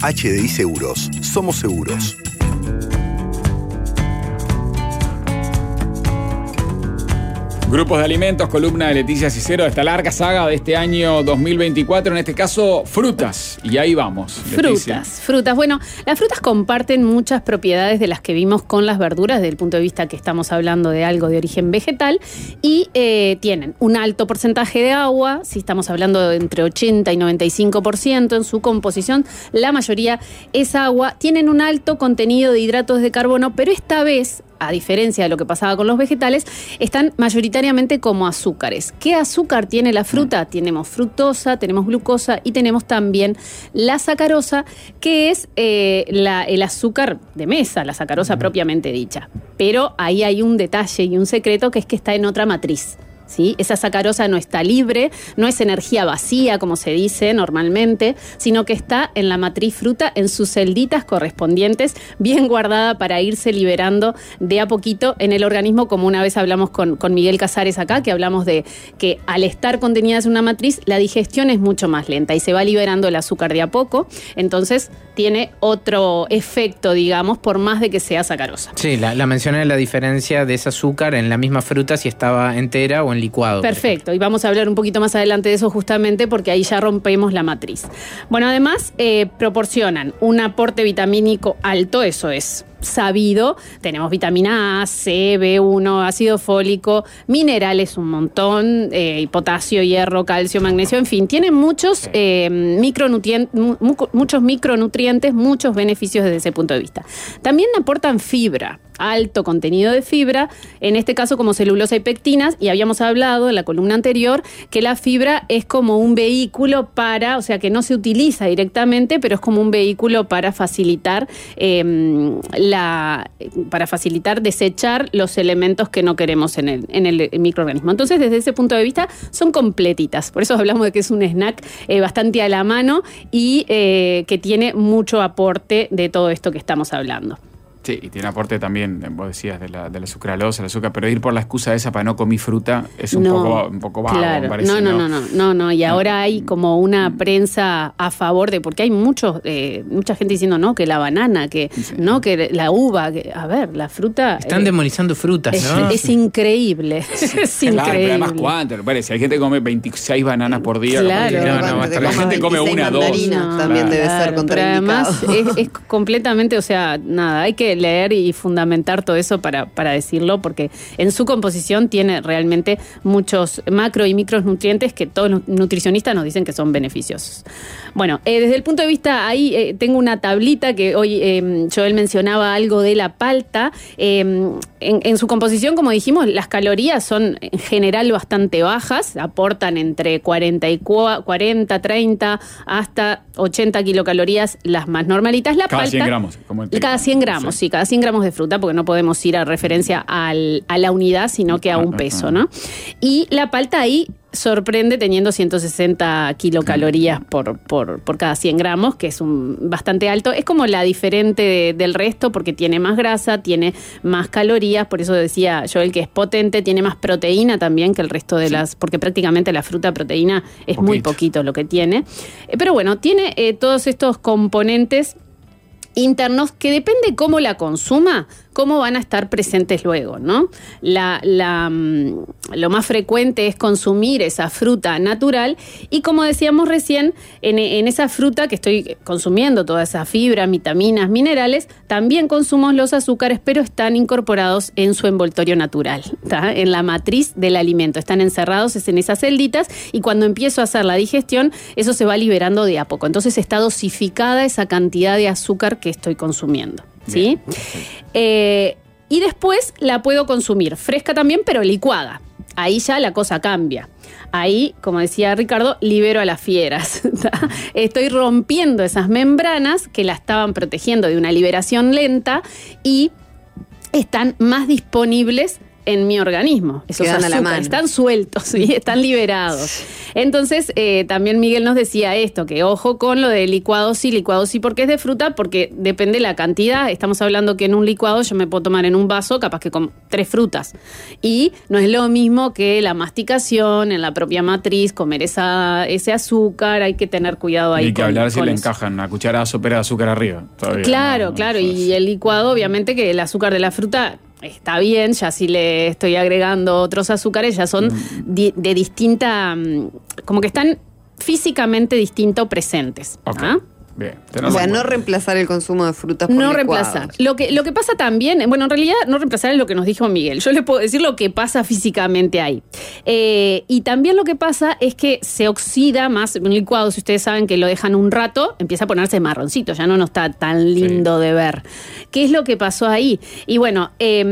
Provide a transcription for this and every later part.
HDI Seguros. Somos seguros. Grupos de alimentos, columna de Leticia Cicero de esta larga saga de este año 2024, en este caso frutas, y ahí vamos, Leticia. Frutas. Bueno, las frutas comparten muchas propiedades de las que vimos con las verduras desde el punto de vista que estamos hablando de algo de origen vegetal y tienen un alto porcentaje de agua, si estamos hablando de entre 80 y 95% en su composición, la mayoría es agua, tienen un alto contenido de hidratos de carbono, pero esta vez, a diferencia de lo que pasaba con los vegetales, están mayoritariamente como azúcares. ¿Qué azúcar tiene la fruta? Tenemos fructosa, tenemos glucosa y tenemos también la sacarosa, que es el azúcar de mesa, la sacarosa propiamente dicha. Pero ahí hay un detalle y un secreto, que es que está en otra matriz. ¿Sí? Esa sacarosa no está libre, no es energía vacía, como se dice normalmente, sino que está en la matriz fruta, en sus celditas correspondientes, bien guardada para irse liberando de a poquito en el organismo, como una vez hablamos con Miguel Casares acá, que hablamos de que al estar contenida en una matriz, la digestión es mucho más lenta y se va liberando el azúcar de a poco, entonces tiene otro efecto, digamos, por más de que sea sacarosa. Sí, la mencioné la diferencia de ese azúcar en la misma fruta si estaba entera o en licuado. Perfecto, y vamos a hablar un poquito más adelante de eso justamente porque ahí ya rompemos la matriz. Bueno, además proporcionan un aporte vitamínico alto, eso es sabido. Tenemos vitamina A, C, B1, ácido fólico, minerales un montón, potasio, hierro, calcio, magnesio, en fin, tienen muchos micronutrientes, muchos beneficios desde ese punto de vista. También aportan fibra, alto contenido de fibra, en este caso como celulosa y pectinas, y habíamos hablado en la columna anterior que la fibra es como un vehículo para, o sea que no se utiliza directamente, pero es como un vehículo para facilitar desechar los elementos que no queremos en el microorganismo. Entonces, desde ese punto de vista, son completitas. Por eso hablamos de que es un snack bastante a la mano y que tiene mucho aporte de todo esto que estamos hablando. Sí, y tiene aporte también, vos decías, de la sucralosa, el azúcar, pero ir por la excusa esa para no comer fruta es un poco vago, claro, me parece. No, y ahora hay como una prensa a favor de, porque hay mucha gente diciendo no, que la banana, que no, que la uva, que, a ver, la fruta... Están demonizando frutas, ¿no? Es increíble, es increíble. Claro, pero además, ¿cuánto? Si hay gente que come 26 bananas por día, claro, la gente come una, dos. También debe ser contraindicado. Pero además es completamente, o sea, nada, hay que leer y fundamentar todo eso para decirlo, porque en su composición tiene realmente muchos macro y micronutrientes que todos los nutricionistas nos dicen que son beneficiosos. Bueno, desde el punto de vista, ahí tengo una tablita que hoy Joel mencionaba algo de la palta. En su composición, como dijimos, las calorías son en general bastante bajas, aportan entre 40, 30 hasta 80 kilocalorías las más normalitas. La cada palta, 100 gramos. Cada 100 gramos, sí, cada 100 gramos de fruta, porque no podemos ir a referencia a la unidad, sino que a un peso, ¿no? Y la palta ahí sorprende teniendo 160 kilocalorías por cada 100 gramos, que es bastante alto. Es como la diferente del resto porque tiene más grasa, tiene más calorías, por eso decía Joel que es potente, tiene más proteína también que el resto de porque prácticamente la fruta proteína es muy poquito lo que tiene. Pero bueno, tiene todos estos componentes internos que depende cómo la consuma, cómo van a estar presentes luego, ¿no? Lo más frecuente es consumir esa fruta natural y, como decíamos recién, en esa fruta que estoy consumiendo toda esa fibra, vitaminas, minerales, también consumo los azúcares, pero están incorporados en su envoltorio natural, ¿tá? En la matriz del alimento, están encerrados en esas celditas y cuando empiezo a hacer la digestión, eso se va liberando de a poco. Entonces está dosificada esa cantidad de azúcar que estoy consumiendo, ¿sí? Y después la puedo consumir fresca también, pero licuada. Ahí ya la cosa cambia. Ahí, como decía Ricardo, libero a las fieras. Estoy rompiendo esas membranas que la estaban protegiendo de una liberación lenta y están más disponibles en mi organismo. Esos Quedan a la azúcares mano. están sueltos, ¿sí? Están liberados. Entonces, también Miguel nos decía esto, que ojo con lo de licuado sí, porque es de fruta, porque depende la cantidad. Estamos hablando que en un licuado yo me puedo tomar en un vaso, capaz que con 3 frutas. Y no es lo mismo que la masticación, en la propia matriz, comer ese azúcar, hay que tener cuidado ahí. Y que hablar si le eso. encajan una cucharada sopera de azúcar arriba. Todavía, Claro, claro. Y el licuado, obviamente que el azúcar de la fruta está bien, ya si le estoy agregando otros azúcares, ya son de distinta, como que están físicamente distinto presentes. Ok. ¿Ah? Bien. O sea, no reemplazar el consumo de frutas por No licuados. reemplazar. Lo que pasa también, bueno, en realidad no reemplazar es lo que nos dijo Miguel. Yo le puedo decir lo que pasa físicamente ahí. Y también lo que pasa es que se oxida más. Un licuado, si ustedes saben que lo dejan un rato, empieza a ponerse marroncito, ya no está tan lindo de ver. ¿Qué es lo que pasó ahí? Y bueno,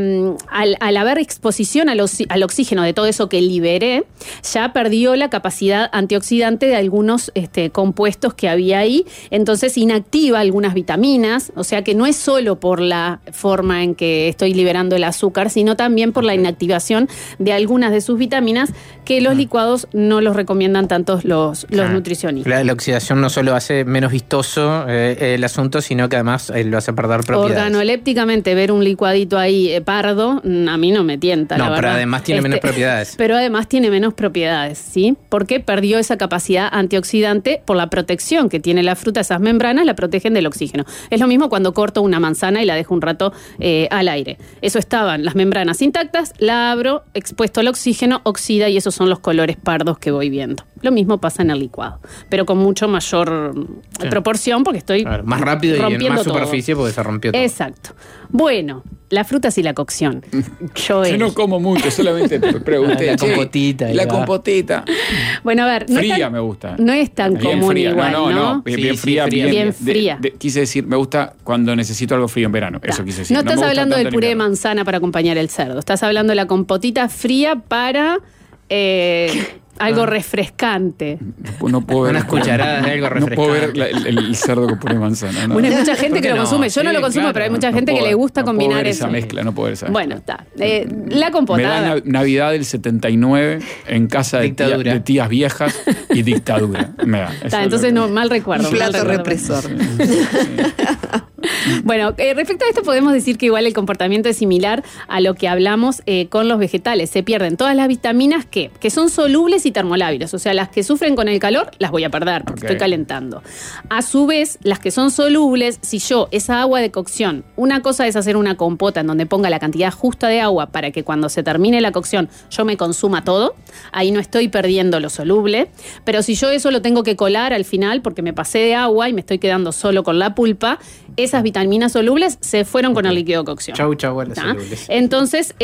al haber exposición al oxígeno de todo eso que liberé, ya perdió la capacidad antioxidante de algunos compuestos que había ahí. Entonces inactiva algunas vitaminas, o sea que no es solo por la forma en que estoy liberando el azúcar, sino también por la inactivación de algunas de sus vitaminas que los licuados no los recomiendan tantos los nutricionistas. La oxidación no solo hace menos vistoso el asunto, sino que además lo hace perder propiedades. Organolépticamente, ver un licuadito ahí pardo, a mí no me tienta, la No, verdad. pero además tiene menos propiedades. Pero además tiene menos propiedades, ¿sí? Porque perdió esa capacidad antioxidante por la protección que tiene la fruta. Esas membranas la protegen del oxígeno. Es lo mismo cuando corto una manzana y la dejo un rato al aire. Eso estaban las membranas intactas, la abro, expuesto al oxígeno, oxida y esos son los colores pardos que voy viendo. Lo mismo pasa en el licuado, pero con mucho mayor proporción porque estoy más rápido y en rompiendo más todo. superficie porque se rompió todo. Exacto. Bueno, las frutas y la cocción. Yo no como mucho, solamente pregunté. La compotita. La compotita. Bueno, a ver. Fría me gusta. No es tan Bien común fría. igual, ¿no? Bien Sí, fría. fría. Bien fría. Quise decir, me gusta cuando necesito algo frío en verano. Eso quise decir. No estás me gusta hablando tanto del en puré de invierno. manzana para acompañar el cerdo. Estás hablando de la compotita fría para algo refrescante. No puedo ver. Unas cucharadas de algo No puedo ver refrescante. el cerdo con puré de manzana. No. Bueno, hay mucha gente ¿Por que qué lo no? consume. Yo no Sí, lo consumo, claro. pero hay mucha No gente que puedo- le gusta no puedo combinar ver eso. esa mezcla, no puedo ver esa mezcla. Bueno, está. La compota. Me da Navidad del 79 en casa Dictadura. de tías viejas y dictadura. Me da. Eso Está, es entonces lo no, que- mal recuerdo. Un mal plato recuerdo. represor. Bueno, respecto a esto podemos decir que igual el comportamiento es similar a lo que hablamos con los vegetales. Se pierden todas las vitaminas que son solubles y termolábiles. O sea, las que sufren con el calor las voy a perder porque Ok. estoy calentando. A su vez, las que son solubles, si yo esa agua de cocción, una cosa es hacer una compota en donde ponga la cantidad justa de agua para que cuando se termine la cocción yo me consuma todo, ahí no estoy perdiendo lo soluble. Pero si yo eso lo tengo que colar al final porque me pasé de agua y me estoy quedando solo con la pulpa, esas vitaminas solubles se fueron con el líquido de cocción. Chau, chau, a las ¿Ah? solubles. Entonces,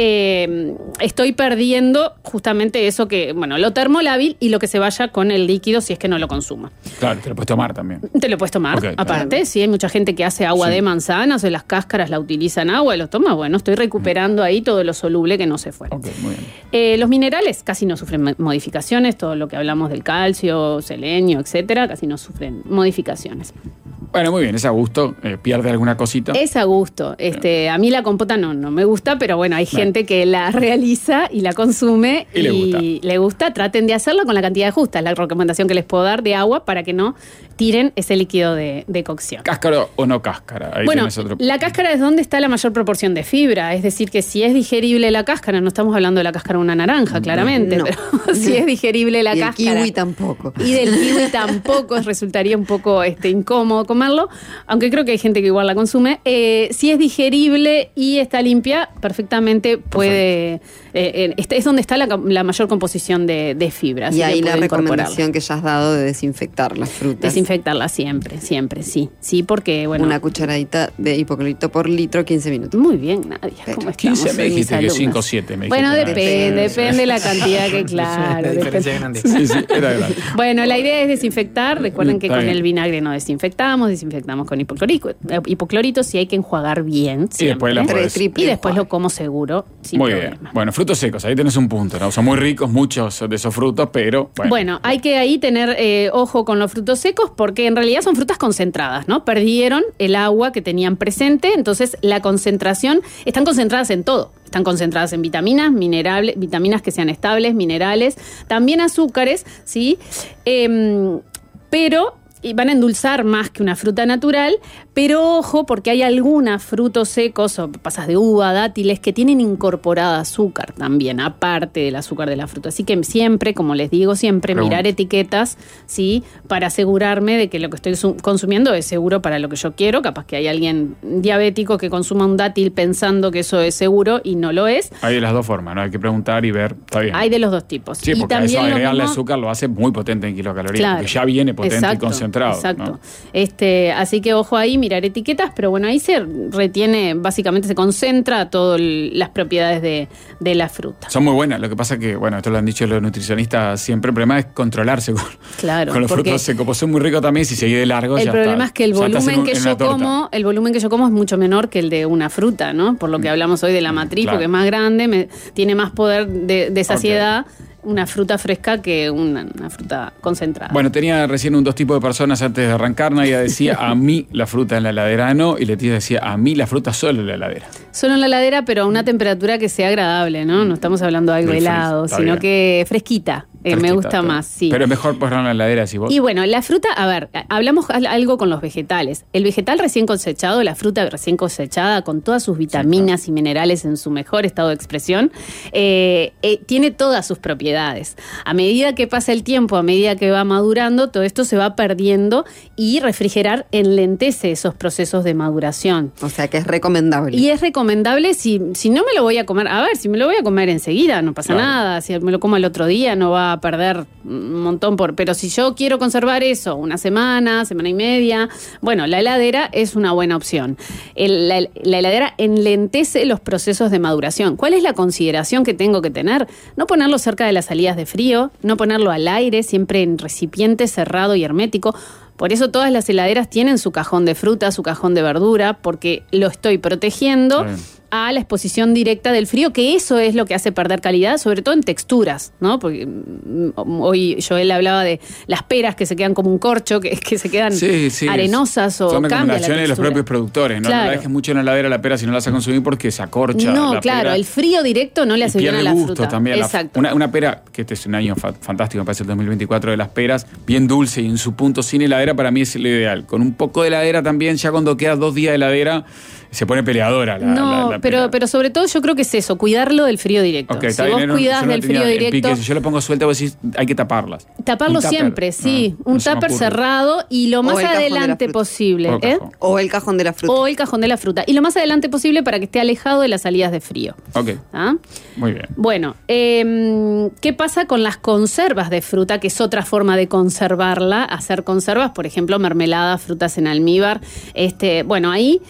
estoy perdiendo justamente eso que, bueno, lo termolábil y lo que se vaya con el líquido si es que no lo consuma. Claro, te lo puedes tomar también. Te lo puedes tomar, Ok, aparte, sí, hay mucha gente que hace agua Sí. de manzanas o las cáscaras la utilizan agua y lo toma, bueno, estoy recuperando ahí todo lo soluble que no se fue. Ok, muy bien. Los minerales casi no sufren modificaciones, todo lo que hablamos del calcio, selenio, etcétera, casi no sufren modificaciones. Bueno, muy bien, es a gusto. Pierde alguna cosita. Es a gusto. A mí la compota no me gusta, pero bueno, hay gente que la realiza y la consume Y le gusta. le gusta. Traten de hacerlo con la cantidad justa. Es la recomendación que les puedo dar de agua para que no tiren ese líquido de cocción. ¿Cáscara o no cáscara? Ahí Bueno, tenés otro. la cáscara es donde está la mayor proporción de fibra. Es decir, que si es digerible la cáscara, no estamos hablando de la cáscara de una naranja, claramente, No. pero si es digerible la Y el cáscara. kiwi tampoco. Y del kiwi tampoco resultaría un poco incómodo comerlo, aunque creo que hay gente que igual la consume. Si es digerible y está limpia, perfectamente puede... es donde está la mayor composición de fibra. así Y que ahí la puede incorporarla. recomendación que ya has dado de desinfectar las frutas. Desinfectarla siempre, sí. Sí, porque, bueno... Una cucharadita de hipoclorito por litro, 15 minutos. Muy bien, Nadia. ¿Cómo estamos? 15 me Mis dijiste que alumnas. 5 o 7. Bueno, depende la cantidad que, claro. La diferencia depende. es grande. Sí, era grande. Bueno, la idea es desinfectar. Recuerden que Está con bien. el vinagre no desinfectamos con hipoclorito, sí hay que enjuagar bien. Y después la siempre. podés- Triple Y después enjuague. lo como seguro, sin Muy problema. bien. Bueno, frutos secos, ahí tenés un punto, ¿no? Son muy ricos muchos de esos frutos, pero Bueno, hay que ahí tener ojo con los frutos secos porque en realidad son frutas concentradas, ¿no? Perdieron el agua que tenían presente, entonces la concentración, están concentradas en todo. están concentradas en vitaminas, vitaminas que sean estables, minerales, también azúcares, ¿sí? Pero y van a endulzar más que una fruta natural, pero ojo, porque hay algunos frutos secos o pasas de uva, dátiles, que tienen incorporada azúcar también, aparte del azúcar de la fruta. Así que siempre, como les digo, mirar etiquetas, ¿sí? Para asegurarme de que lo que estoy consumiendo es seguro para lo que yo quiero. Capaz que hay alguien diabético que consuma un dátil pensando que eso es seguro y no lo es. Hay de las dos formas, ¿no? Hay que preguntar y ver, está bien. Hay de los dos tipos. Sí, porque y eso agregarle azúcar lo hace muy potente en kilocalorías, claro, porque ya viene potente y concentrado. Exacto. ¿No? Así que ojo ahí, mirar etiquetas, pero bueno, ahí se retiene, básicamente se concentra todas las propiedades de la fruta. Son muy buenas, lo que pasa que, bueno, esto lo han dicho los nutricionistas siempre, el problema es controlarse con los frutos secos, pues son muy ricos también, si seguís de largo el ya problema está, es que el volumen que yo como es mucho menor que el de una fruta, ¿no? Por lo que hablamos hoy de la matriz, claro. Porque es más grande, tiene más poder de saciedad. Okay. Una fruta fresca que una fruta concentrada. Bueno, tenía recién dos tipos de personas antes de arrancar. Nadia decía, a mí la fruta en la heladera no, y Leticia decía, a mí la fruta solo en la heladera. Solo en la heladera, pero a una temperatura que sea agradable, ¿no? No estamos hablando de algo helado, sino bien. Que fresquita. Me gusta más, sí. Pero es mejor ponerlo en la heladera, si vos. Y bueno, la fruta, a ver, hablamos algo con los vegetales. El vegetal recién cosechado, la fruta recién cosechada, con todas sus vitaminas y minerales en su mejor estado de expresión, tiene todas sus propiedades. A medida que pasa el tiempo, a medida que va madurando, todo esto se va perdiendo y refrigerar enlentece esos procesos de maduración. O sea que es recomendable. Y es recomendable si no me lo voy a comer, si me lo voy a comer enseguida, no pasa nada. Si me lo como el otro día, no va a perder un montón pero si yo quiero conservar eso una semana y media, bueno, la heladera es una buena opción. La heladera enlentece los procesos de maduración. ¿Cuál es la consideración que tengo que tener? No ponerlo cerca de las salidas de frío, no ponerlo al aire, siempre en recipiente cerrado y hermético. Por eso todas las heladeras tienen su cajón de fruta, su cajón de verdura, porque lo estoy protegiendo a la exposición directa del frío, que eso es lo que hace perder calidad, sobre todo en texturas, ¿no? Porque hoy Joel hablaba de las peras que se quedan como un corcho, que se quedan arenosas o cambia la textura. Son recomendaciones de los propios productores, ¿no? Claro. No la dejes mucho en la heladera la pera si no la vas a consumir porque se acorcha. No, la claro, pera. El frío directo no le hace bien a la gusto fruta. También. Exacto. Una pera, que este es un año fantástico, me parece el 2024 de las peras, bien dulce y en su punto sin heladera, para mí es lo ideal. Con un poco de heladera también, ya cuando queda 2 días de heladera, se pone peleadora la pero sobre todo yo creo que es eso, cuidarlo del frío directo. Okay, si vos cuidás del frío directo... Si yo lo pongo suelta, vos decís, hay que taparlas. Taparlo siempre, sí. Un tupper cerrado y lo más adelante posible. O el cajón de la fruta. O el cajón de la fruta. Y lo más adelante posible para que esté alejado de las salidas de frío. Ok. Muy bien. Bueno, ¿qué pasa con las conservas de fruta? Que es otra forma de conservarla. Hacer conservas, por ejemplo, mermeladas, frutas en almíbar. Bueno, ahí...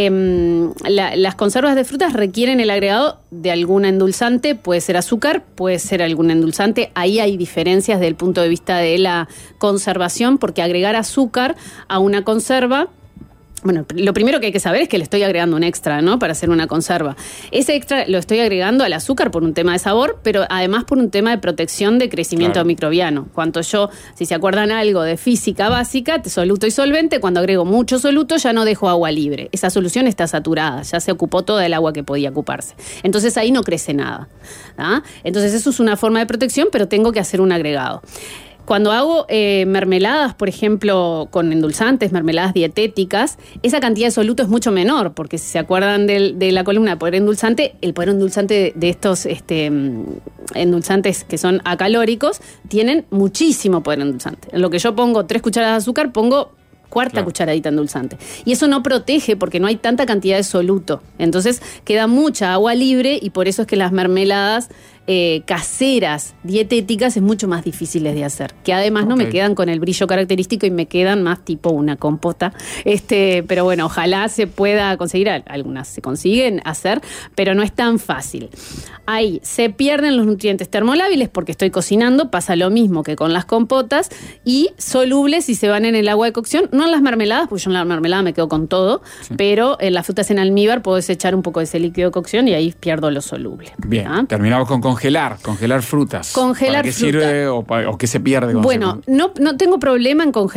las conservas de frutas requieren el agregado de algún endulzante, puede ser azúcar, puede ser algún endulzante. Ahí hay diferencias desde el punto de vista de la conservación, porque agregar azúcar a una conserva... Bueno, lo primero que hay que saber es que le estoy agregando un extra, ¿no? Para hacer una conserva. Ese extra lo estoy agregando al azúcar por un tema de sabor, pero además por un tema de protección de crecimiento microbiano. Si se acuerdan algo de física básica, soluto y solvente, cuando agrego mucho soluto ya no dejo agua libre. Esa solución está saturada, ya se ocupó toda el agua que podía ocuparse. Entonces ahí no crece nada. Entonces eso es una forma de protección, pero tengo que hacer un agregado. Cuando hago mermeladas, por ejemplo, con endulzantes, mermeladas dietéticas, esa cantidad de soluto es mucho menor, porque si se acuerdan de la columna de poder endulzante, el poder endulzante de estos endulzantes que son acalóricos tienen muchísimo poder endulzante. En lo que yo pongo 3 cucharadas de azúcar, pongo cuarta cucharadita endulzante. Y eso no protege porque no hay tanta cantidad de soluto. Entonces queda mucha agua libre y por eso es que las mermeladas caseras, dietéticas, es mucho más difíciles de hacer. Que además no me quedan con el brillo característico y me quedan más tipo una compota. Pero bueno, ojalá se pueda conseguir. Algunas se consiguen hacer, pero no es tan fácil. Ahí se pierden los nutrientes termolábiles porque estoy cocinando. Pasa lo mismo que con las compotas. Y solubles si se van en el agua de cocción. No en las mermeladas, porque yo en la mermelada me quedo con todo. Pero en las frutas en almíbar puedo desechar un poco de ese líquido de cocción y ahí pierdo lo soluble. Bien, terminamos con congelar frutas. Congelar ¿Para qué fruta. sirve o qué se pierde? Bueno, no tengo problema en congelar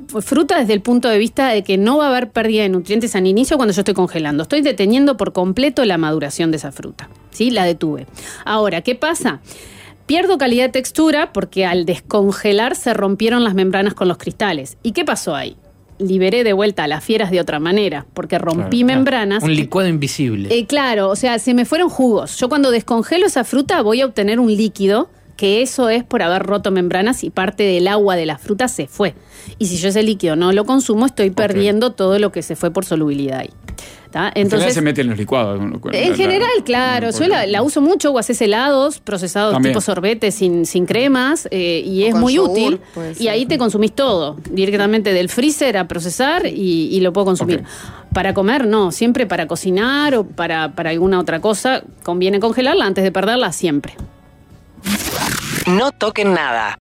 fruta desde el punto de vista de que no va a haber pérdida de nutrientes al inicio cuando yo estoy congelando. Estoy deteniendo por completo la maduración de esa fruta. ¿Sí? La detuve. Ahora, ¿qué pasa? Pierdo calidad de textura porque al descongelar se rompieron las membranas con los cristales. ¿Y qué pasó ahí? Liberé de vuelta a las fieras de otra manera, porque rompí membranas. Un licuado invisible. Claro, o sea, se me fueron jugos. Yo cuando descongelo esa fruta voy a obtener un líquido, que eso es por haber roto membranas y parte del agua de la fruta se fue. Y si yo ese líquido no lo consumo, estoy perdiendo todo lo que se fue por solubilidad ahí. ¿Tá? Entonces, se mete en los licuados. En general, claro. Yo la uso mucho, o haces helados, procesados también. tipo sorbete sin cremas, y es muy yogur, útil. pues, Y ahí te consumís todo, directamente del freezer a procesar y lo puedo consumir. Para comer, no. Siempre para cocinar o para alguna otra cosa, conviene congelarla antes de perderla siempre. No toquen nada.